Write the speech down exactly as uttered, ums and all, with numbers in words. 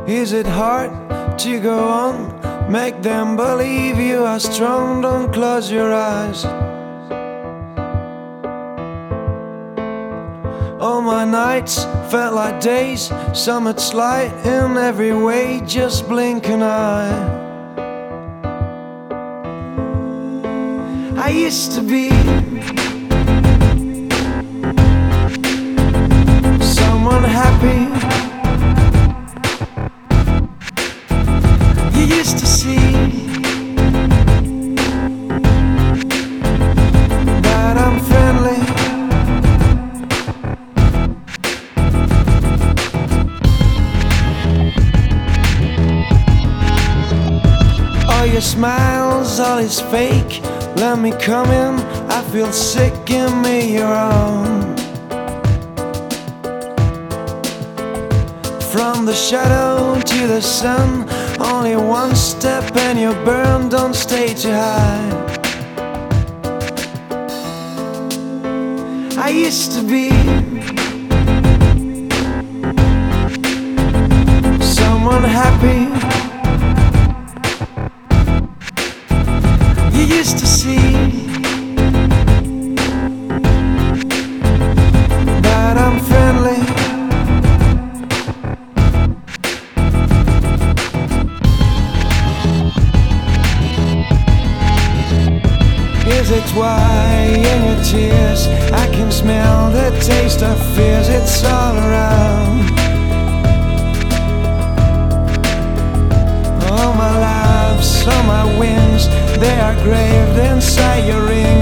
Is it hard to go on? Make them believe you are strong. Don't close your eyes. All my nights felt like days. Summit's light in every way. Just blink an eye. I used to be someone happy. You used to see that I'm friendly. All your smiles, all is fake. Let me come in, I feel sick, give me your own. From the shadow to the sun, only one step and you burn, don't stay too high. I used to be someone happy. You used to see that I'm friendly. Is it why in your tears I can smell the taste of fears? It's all around. All my lives, all my wings, they are graved inside your ring.